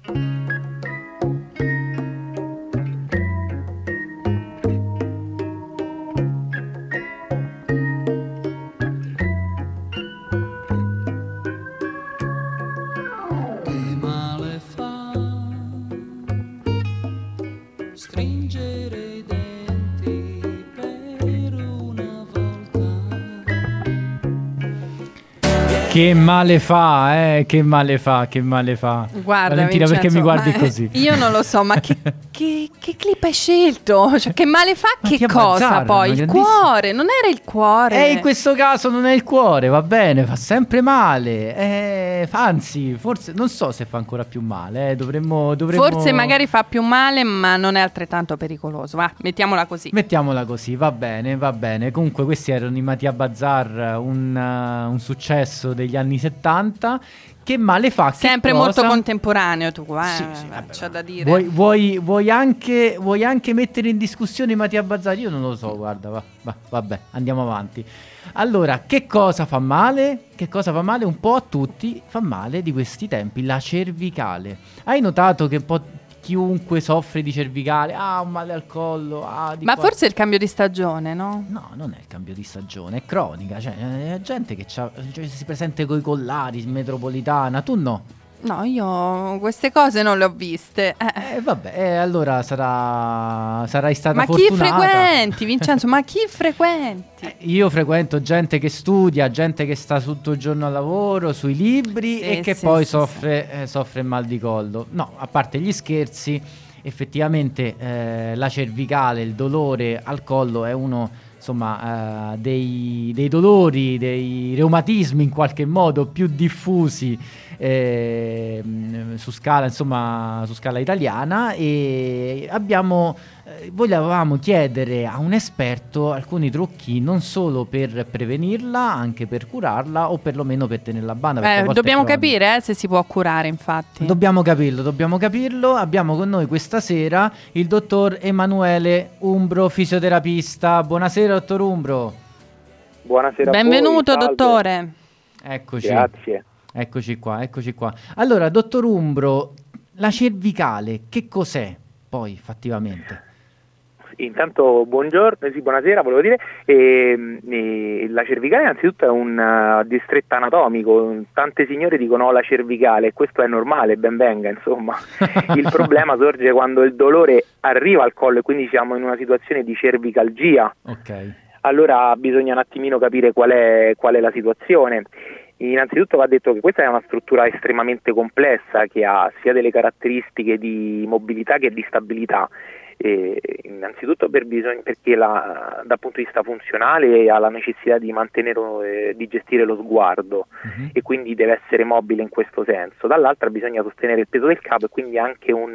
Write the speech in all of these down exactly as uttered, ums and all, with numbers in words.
Che male fa, eh? Che male fa, che male fa. Guarda, Valentina, Vincenzo, perché mi guardi ma, così? Io non lo so, ma che, che, che clip hai scelto? Cioè, che male fa, Ma che Mattia cosa Bazzar, poi? una Il grandissima- cuore, non era il cuore. E in questo caso non è il cuore, va bene, fa sempre male. Eh, fa- anzi, forse non so se fa ancora più male. Eh, dovremmo, dovremmo... Forse magari fa più male, ma non è altrettanto pericoloso. Va, mettiamola così. Mettiamola così, va bene, va bene. Comunque questi erano i Mattia Bazzar, un, uh, un successo degli anni settanta. Che male fa? Che Sempre cosa? molto contemporaneo tu, eh? Sì, sì, eh, vabbè, c'è va. da dire. Vuoi, vuoi, vuoi, anche, vuoi anche mettere in discussione Mattia Bazzar? Io non lo so, guarda, va, va, vabbè, andiamo avanti. Allora, che cosa fa male? Che cosa fa male? Un po' a tutti fa male di questi tempi, la cervicale. Hai notato che un po' chiunque soffre di cervicale, ah, un male al collo, ah, di Ma qua. forse è il cambio di stagione, no? No, non è il cambio di stagione, è cronica, cioè è gente che c'ha, cioè, si presenta coi collari in metropolitana, tu no. No, io queste cose non le ho viste. Eh. Eh vabbè, eh, allora sarà sarai stata Ma fortunata. chi frequenti, Vincenzo? Ma chi frequenti? Eh, io frequento gente che studia, gente che sta tutto il giorno al lavoro, sui libri Sì, e che sì, poi sì, soffre, eh, soffre mal di collo. No, a parte gli scherzi, effettivamente eh, la cervicale, il dolore al collo è uno, insomma, eh, dei, dei dolori, dei reumatismi in qualche modo più diffusi eh, su scala, insomma, su scala italiana, e abbiamo eh, volevamo chiedere a un esperto alcuni trucchi non solo per prevenirla, anche per curarla o perlomeno per tenerla a bada, perché a Eh, volte dobbiamo è cronica. capire eh, se si può curare, infatti. Dobbiamo capirlo, dobbiamo capirlo. Abbiamo con noi questa sera il dottor Emanuele Umbro, fisioterapista. Buonasera, dottor Umbro. Buonasera Benvenuto, a voi, salve. dottore. Eccoci. Grazie. Eccoci qua, eccoci qua. Allora, dottor Umbro, la cervicale, che cos'è poi, fattivamente? Intanto buongiorno, sì, buonasera, volevo dire, e, e, la cervicale innanzitutto è un uh, distretto anatomico, tante signore dicono oh, la cervicale, questo è normale, ben venga, insomma. Il problema sorge quando il dolore arriva al collo e quindi siamo in una situazione di cervicalgia. Ok. Allora bisogna un attimino capire qual è, qual è la situazione. Innanzitutto va detto che questa è una struttura estremamente complessa che ha sia delle caratteristiche di mobilità che di stabilità. E innanzitutto per bisogno, perché la, dal punto di vista funzionale ha la necessità di mantenere, eh, di gestire lo sguardo uh-huh. e quindi deve essere mobile in questo senso. Dall'altra bisogna sostenere il peso del capo e quindi anche un,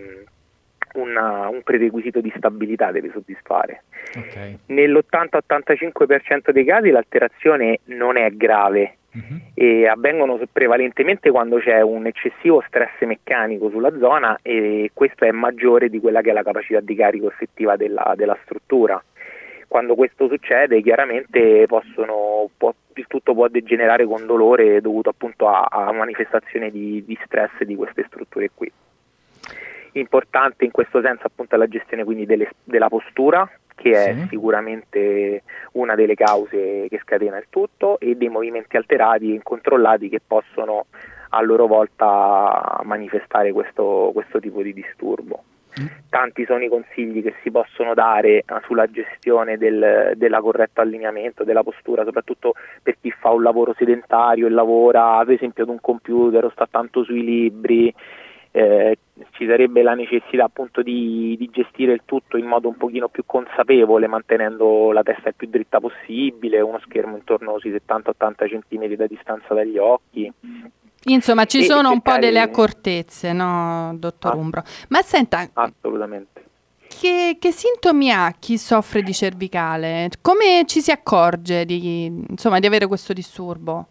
um, una, un prerequisito di stabilità deve soddisfare. Okay. Nell'ottanta ottantacinque per cento dei casi l'alterazione non è grave. Uh-huh. E avvengono prevalentemente quando c'è un eccessivo stress meccanico sulla zona e questo è maggiore di quella che è la capacità di carico effettiva della, della struttura. Quando questo succede chiaramente possono, può, il tutto può degenerare con dolore dovuto appunto a, a manifestazione di, di stress di queste strutture qui. Importante in questo senso appunto è la gestione quindi delle, della postura, che è sì. sicuramente una delle cause che scatena il tutto, e dei movimenti alterati e incontrollati che possono a loro volta manifestare questo, questo tipo di disturbo. Mm. Tanti sono i consigli che si possono dare sulla gestione del, della corretto allineamento, della postura, soprattutto per chi fa un lavoro sedentario e lavora ad esempio ad un computer o sta tanto sui libri. Eh, ci sarebbe la necessità appunto di, di gestire il tutto in modo un pochino più consapevole, mantenendo la testa il più dritta possibile, uno schermo intorno sui settanta ottanta centimetri da distanza dagli occhi. Insomma, ci e sono cercare... un po' delle accortezze, no, dottor ah, Umbro? Ma senta, assolutamente. Che, che sintomi ha chi soffre di cervicale? Come ci si accorge di, insomma, di avere questo disturbo?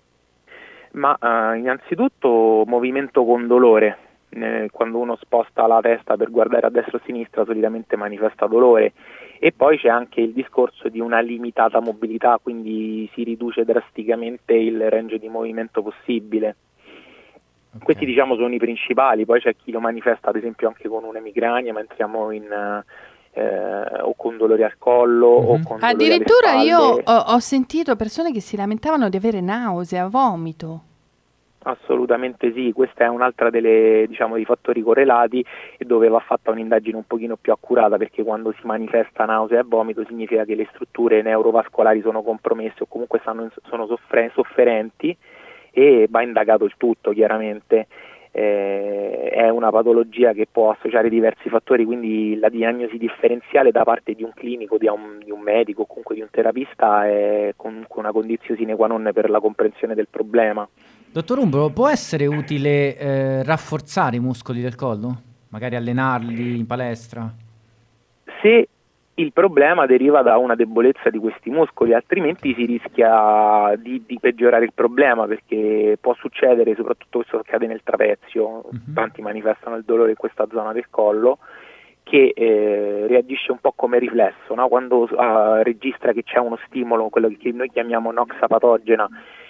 Ma uh, innanzitutto movimento con dolore. Quando uno sposta la testa per guardare a destra o a sinistra solitamente manifesta dolore, e poi c'è anche il discorso di una limitata mobilità, quindi si riduce drasticamente il range di movimento possibile. Okay. Questi diciamo sono i principali, poi c'è chi lo manifesta ad esempio anche con un'emicrania, ma entriamo in eh, o con dolori al collo Mhm. o con dolori alle Addirittura spalle. io ho, ho sentito persone che si lamentavano di avere nausea, vomito. Assolutamente sì, questa è un'altra delle, diciamo, dei fattori correlati e dove va fatta un'indagine un pochino più accurata, perché quando si manifesta nausea e vomito significa che le strutture neurovascolari sono compromesse o comunque stanno, sono soffre, sofferenti, e va indagato il tutto chiaramente. Eh, è una patologia che può associare diversi fattori, quindi la diagnosi differenziale da parte di un clinico, di un, di un medico o comunque di un terapista è comunque una condizione sine qua non per la comprensione del problema. Dottor Umbro, può essere utile eh, rafforzare i muscoli del collo? Magari allenarli in palestra? Se il problema deriva da una debolezza di questi muscoli, altrimenti si rischia di, di peggiorare il problema, perché può succedere, soprattutto questo accade nel trapezio, Mhm. tanti manifestano il dolore in questa zona del collo, che eh, reagisce un po' come riflesso, no? Quando uh, registra che c'è uno stimolo, quello che noi chiamiamo noxa patogena,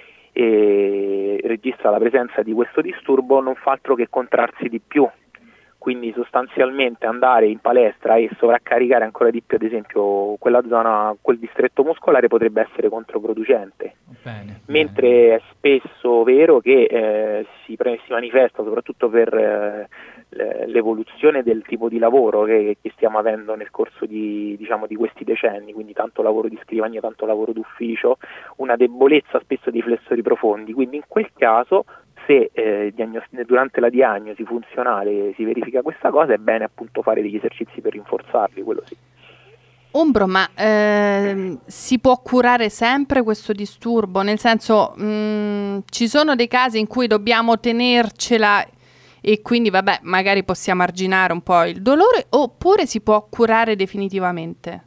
e registra la presenza di questo disturbo, non fa altro che contrarsi di più. Quindi sostanzialmente andare in palestra e sovraccaricare ancora di più ad esempio quella zona, quel distretto muscolare potrebbe essere controproducente. Bene, Mentre bene. è spesso vero che eh, si, pre- si manifesta soprattutto per eh, l'evoluzione del tipo di lavoro che, che stiamo avendo nel corso di, diciamo, di questi decenni, quindi tanto lavoro di scrivania, tanto lavoro d'ufficio, una debolezza spesso dei flessori profondi, quindi in quel caso se eh, durante la diagnosi funzionale si verifica questa cosa è bene appunto fare degli esercizi per rinforzarli, quello sì. Umbro, ma ehm, si può curare sempre questo disturbo? Nel senso, mh, ci sono dei casi in cui dobbiamo tenercela e quindi, vabbè, magari possiamo arginare un po' il dolore, oppure si può curare definitivamente?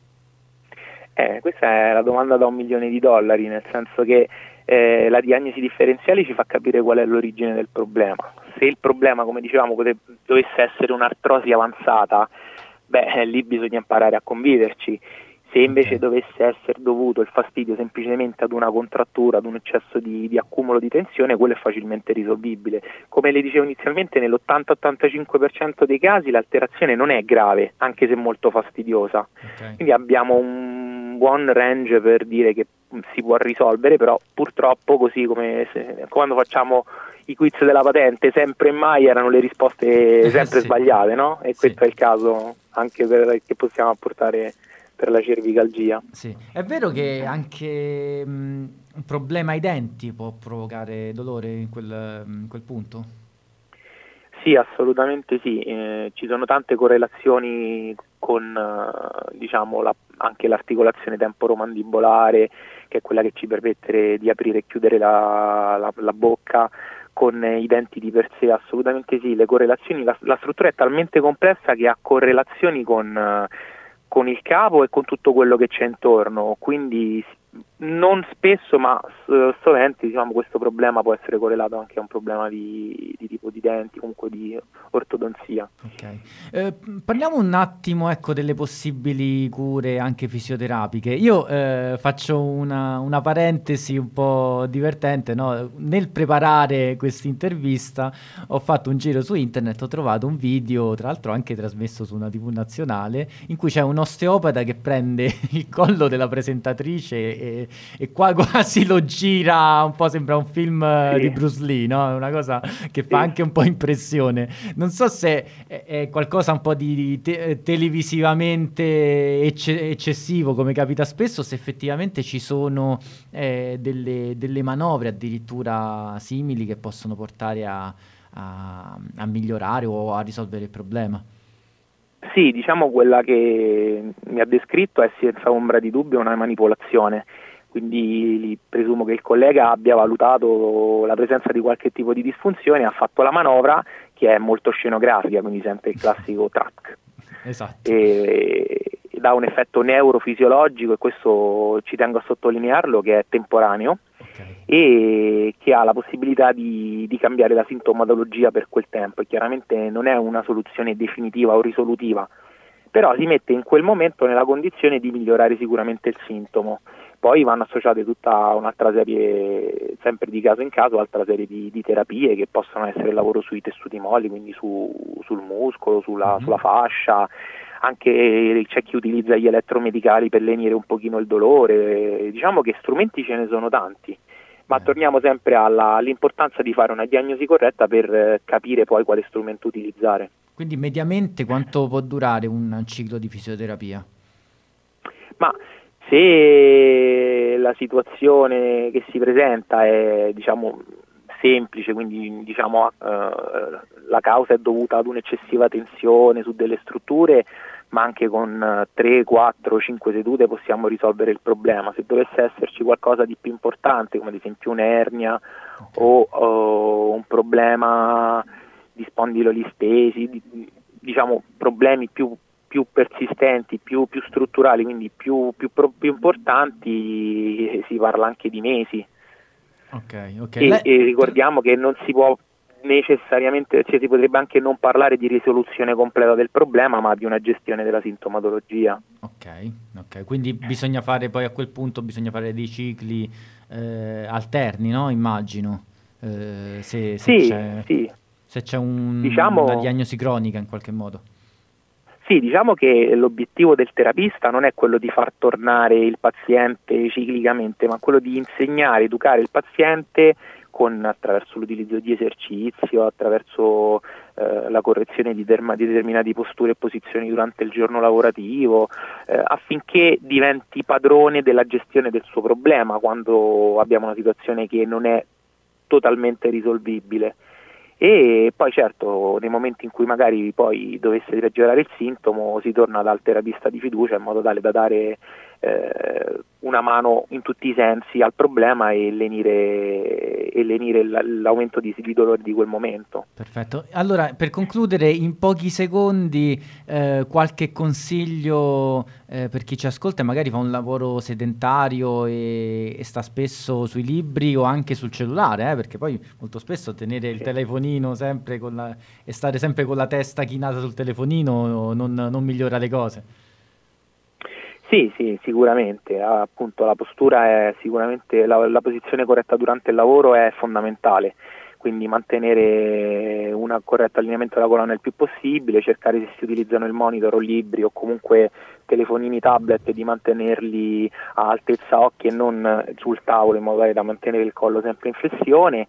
Eh, questa è la domanda da un milione di dollari, nel senso che eh, la diagnosi differenziale ci fa capire qual è l'origine del problema. Se il problema, come dicevamo, potrebbe, dovesse essere un'artrosi avanzata, beh, lì bisogna imparare a conviverci. Se invece Ok. dovesse essere dovuto il fastidio semplicemente ad una contrattura, ad un eccesso di, di accumulo di tensione, quello è facilmente risolvibile. Come le dicevo inizialmente, nell'ottanta ottantacinque per cento dei casi l'alterazione non è grave, anche se molto fastidiosa. Ok. Quindi abbiamo un buon range per dire che si può risolvere, però purtroppo così come se, quando facciamo i quiz della patente, sempre e mai erano le risposte sempre Sì. sbagliate, no? E Sì. questo è il caso anche per, che possiamo apportare per la cervicalgia. Sì, è vero che anche mh, un problema ai denti può provocare dolore in quel, in quel punto? Sì, assolutamente sì, eh, ci sono tante correlazioni con eh, diciamo la, anche l'articolazione temporomandibolare, che è quella che ci permette di aprire e chiudere la, la, la bocca, con i denti di per sé. Assolutamente sì, le correlazioni, la, la struttura è talmente complessa che ha correlazioni con, eh, con il capo e con tutto quello che c'è intorno, quindi non spesso ma s- sovente diciamo, questo problema può essere correlato anche a un problema di, di tipo di denti, comunque di ortodonzia. Ok. Eh, parliamo un attimo, ecco, delle possibili cure anche fisioterapiche. Io eh, faccio una, una parentesi un po' divertente, no? Nel preparare questa intervista ho fatto un giro su internet, ho trovato un video, tra l'altro anche trasmesso su una tivù nazionale, in cui c'è un osteopata che prende il collo della presentatrice e, e qua quasi lo gira, un po' sembra un film eh, Sì. di Bruce Lee, no? È una cosa che fa Sì. anche un po' impressione. Non so se è, è qualcosa un po' di te- televisivamente ecce- eccessivo, come capita spesso, se effettivamente ci sono eh, delle, delle manovre addirittura simili che possono portare a, a- a migliorare o a risolvere il problema. Sì, diciamo quella che mi ha descritto è senza ombra di dubbio una manipolazione, quindi presumo che il collega abbia valutato la presenza di qualche tipo di disfunzione, ha fatto la manovra che è molto scenografica, quindi sempre il classico track. Esatto. E dà un effetto neurofisiologico, e questo ci tengo a sottolinearlo, che è temporaneo, Ok. e che ha la possibilità di, di cambiare la sintomatologia per quel tempo, e chiaramente non è una soluzione definitiva o risolutiva, però si mette in quel momento nella condizione di migliorare sicuramente il sintomo. Poi vanno associate tutta un'altra serie, sempre di caso in caso, altra serie di, di terapie che possono essere il lavoro sui tessuti molli, quindi su, sul muscolo, sulla, mm-hmm. sulla fascia. Anche c'è chi utilizza gli elettromedicali per lenire un pochino il dolore. Diciamo che strumenti ce ne sono tanti, ma torniamo sempre alla, all'importanza di fare una diagnosi corretta per eh, capire poi quale strumento utilizzare. Quindi mediamente quanto può durare un ciclo di fisioterapia? Ma se la situazione che si presenta è, diciamo, semplice, quindi diciamo eh, la causa è dovuta ad un'eccessiva tensione su delle strutture, ma anche con tre, quattro, cinque sedute possiamo risolvere il problema. Se dovesse esserci qualcosa di più importante, come ad esempio un'ernia o, o un problema di spondiloli stesi, di, diciamo problemi più, più persistenti, più, più strutturali, quindi più, più, più importanti, si parla anche di mesi. Okay, okay. E, Lei... e ricordiamo che non si può necessariamente, cioè si potrebbe anche non parlare di risoluzione completa del problema, ma di una gestione della sintomatologia. Ok, ok, quindi bisogna fare poi a quel punto bisogna fare dei cicli eh, alterni, no? Immagino. Eh, se, se, sì, c'è, sì. se c'è un, diciamo, una diagnosi cronica in qualche modo. Sì, diciamo che l'obiettivo del terapista non è quello di far tornare il paziente ciclicamente, ma quello di insegnare, educare il paziente con, attraverso l'utilizzo di esercizio, attraverso eh, la correzione di, derma, di determinate posture e posizioni durante il giorno lavorativo, eh, affinché diventi padrone della gestione del suo problema quando abbiamo una situazione che non è totalmente risolvibile. E poi certo nei momenti in cui magari poi dovesse peggiorare il sintomo si torna dal terapista di fiducia in modo tale da dare eh, una mano in tutti i sensi al problema e lenire, e lenire l'aumento di, di dolore di quel momento. Perfetto, allora per concludere in pochi secondi eh, qualche consiglio eh, per chi ci ascolta e magari fa un lavoro sedentario e, e sta spesso sui libri o anche sul cellulare, eh, perché poi molto spesso tenere il sì. telefonino sempre con la, e stare sempre con la testa chinata sul telefonino non, non migliora le cose. Sì, sì, sicuramente, appunto la postura è sicuramente, la, la posizione corretta durante il lavoro è fondamentale, quindi mantenere un corretto allineamento della colonna il più possibile, cercare se si utilizzano il monitor o libri o comunque telefonini, tablet, di mantenerli a altezza occhi e non sul tavolo in modo tale da mantenere il collo sempre in flessione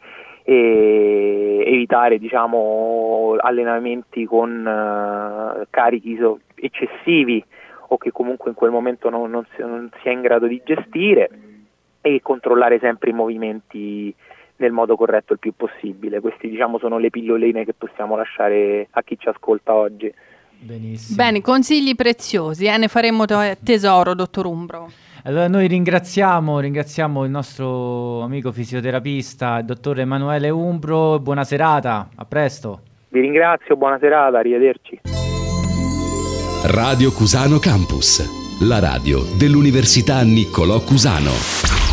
e evitare diciamo allenamenti con uh, carichi so- eccessivi o che comunque in quel momento non, non, si, non si è in grado di gestire e controllare sempre i movimenti nel modo corretto il più possibile. Questi diciamo sono le pilloline che possiamo lasciare a chi ci ascolta oggi. Benissimo. Bene, consigli preziosi, eh? Ne faremo tesoro, dottor Umbro. Allora noi ringraziamo, ringraziamo il nostro amico fisioterapista, il dottor Emanuele Umbro, buona serata, a presto. Vi ringrazio, buona serata, arrivederci. Radio Cusano Campus, la radio dell'Università Niccolò Cusano.